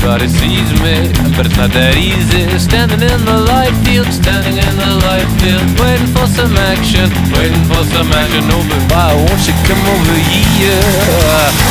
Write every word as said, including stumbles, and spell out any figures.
Everybody sees me, but it's not that easy. Standing in the light field, standing in the light field, waiting for some action, waiting for some action. Over, why won't you come over here?